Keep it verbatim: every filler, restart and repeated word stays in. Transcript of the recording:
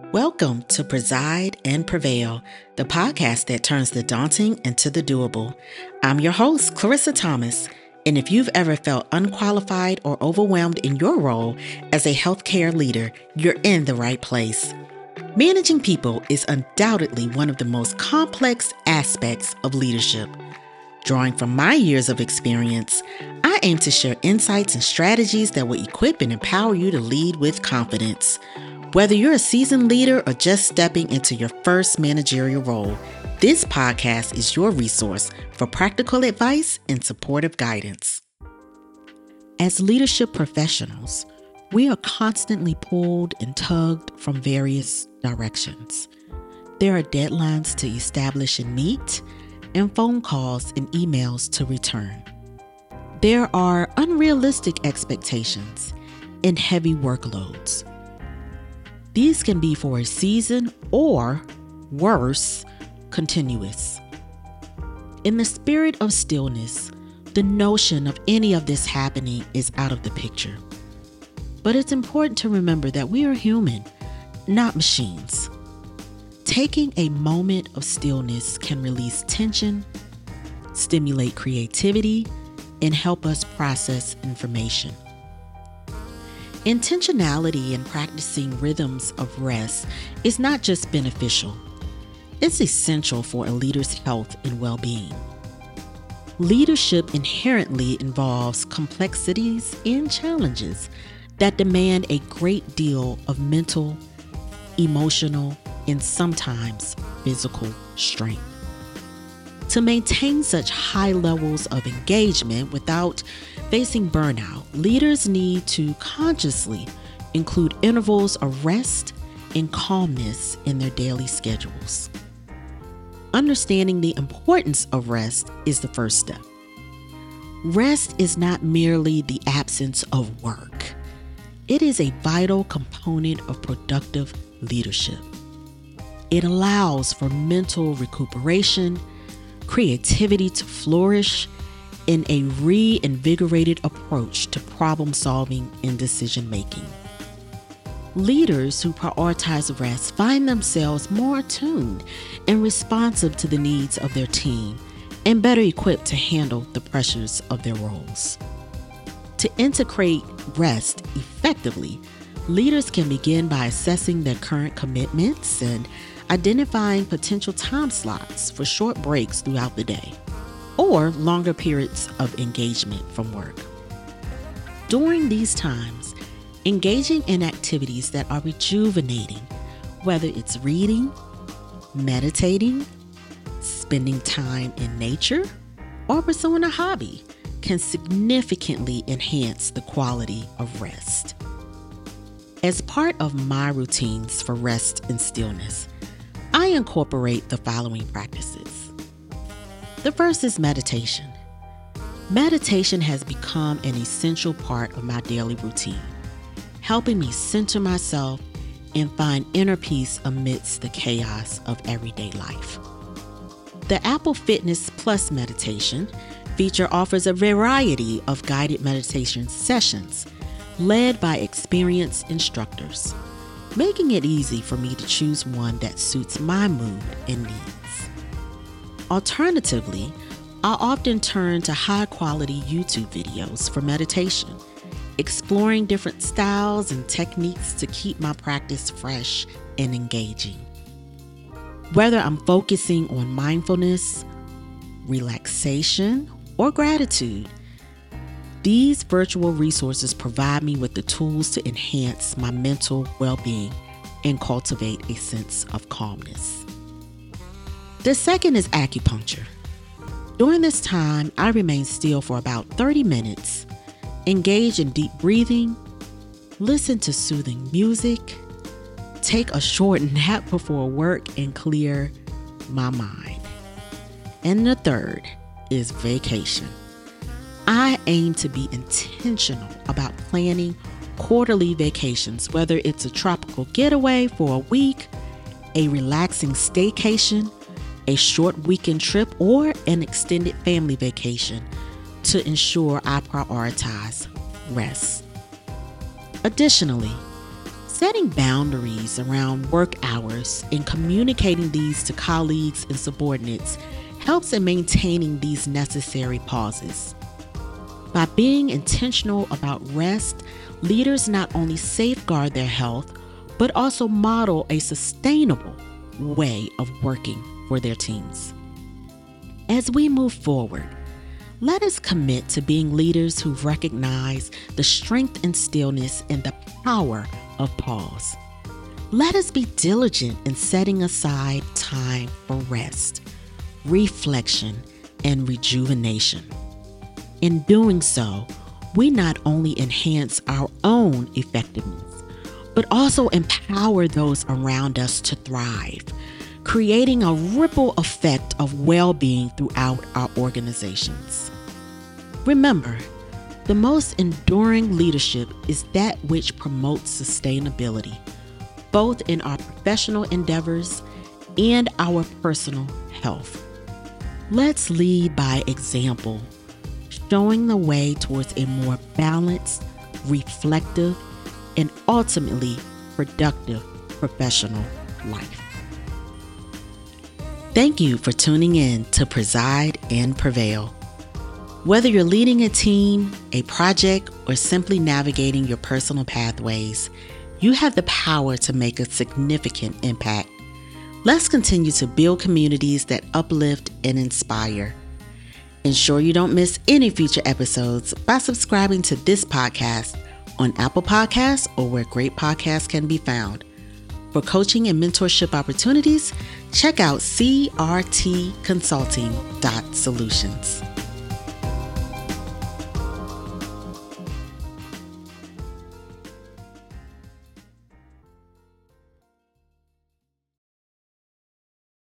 Welcome to Preside and Prevail, the podcast that turns the daunting into the doable. I'm your host, Clarissa Thomas, and if you've ever felt unqualified or overwhelmed in your role as a healthcare leader, you're in the right place. Managing people is undoubtedly one of the most complex aspects of leadership. Drawing from my years of experience, I aim to share insights and strategies that will equip and empower you to lead with confidence. Whether you're a seasoned leader or just stepping into your first managerial role, this podcast is your resource for practical advice and supportive guidance. As leadership professionals, we are constantly pulled and tugged from various directions. There are deadlines to establish and meet, and phone calls and emails to return. There are unrealistic expectations and heavy workloads. These can be for a season or, worse, continuous. In the spirit of stillness, the notion of any of this happening is out of the picture. But it's important to remember that we are human, not machines. Taking a moment of stillness can release tension, stimulate creativity, and help us process information. Intentionality in practicing rhythms of rest is not just beneficial, it's essential for a leader's health and well-being. Leadership inherently involves complexities and challenges that demand a great deal of mental, emotional, and sometimes physical strength. To maintain such high levels of engagement without facing burnout, leaders need to consciously include intervals of rest and calmness in their daily schedules. Understanding the importance of rest is the first step. Rest is not merely the absence of work. It is a vital component of productive leadership. It allows for mental recuperation, creativity to flourish, in a reinvigorated approach to problem solving and decision making. Leaders who prioritize rest find themselves more attuned and responsive to the needs of their team and better equipped to handle the pressures of their roles. To integrate rest effectively, leaders can begin by assessing their current commitments and identifying potential time slots for short breaks throughout the day, or longer periods of engagement from work. During these times, engaging in activities that are rejuvenating, whether it's reading, meditating, spending time in nature, or pursuing a hobby, can significantly enhance the quality of rest. As part of my routines for rest and stillness, I incorporate the following practices. The first is meditation. Meditation has become an essential part of my daily routine, helping me center myself and find inner peace amidst the chaos of everyday life. The Apple Fitness Plus meditation feature offers a variety of guided meditation sessions led by experienced instructors, making it easy for me to choose one that suits my mood and needs. Alternatively, I often turn to high-quality YouTube videos for meditation, exploring different styles and techniques to keep my practice fresh and engaging. Whether I'm focusing on mindfulness, relaxation, or gratitude, these virtual resources provide me with the tools to enhance my mental well-being and cultivate a sense of calmness. The second is acupuncture. During this time, I remain still for about thirty minutes, engage in deep breathing, listen to soothing music, take a short nap before work, and clear my mind. And the third is vacation. I aim to be intentional about planning quarterly vacations, whether it's a tropical getaway for a week, a relaxing staycation, a short weekend trip, or an extended family vacation, to ensure I prioritize rest. Additionally, Setting boundaries around work hours and communicating these to colleagues and subordinates helps in maintaining these necessary pauses. By being intentional about rest, leaders not only safeguard their health, but also model a sustainable way of working for their teams. As we move forward, let us commit to being leaders who recognize the strength and stillness and the power of pause. Let us be diligent in setting aside time for rest, reflection, and rejuvenation. In doing so, we not only enhance our own effectiveness, but also empower those around us to thrive, creating a ripple effect of well-being throughout our organizations. Remember, the most enduring leadership is that which promotes sustainability, both in our professional endeavors and our personal health. Let's lead by example, showing the way towards a more balanced, reflective, and ultimately productive professional life. Thank you for tuning in to Preside and Prevail. Whether you're leading a team, a project, or simply navigating your personal pathways, you have the power to make a significant impact. Let's continue to build communities that uplift and inspire. Ensure you don't miss any future episodes by subscribing to this podcast on Apple Podcasts or where great podcasts can be found. For coaching and mentorship opportunities, check out c r t consulting dot solutions.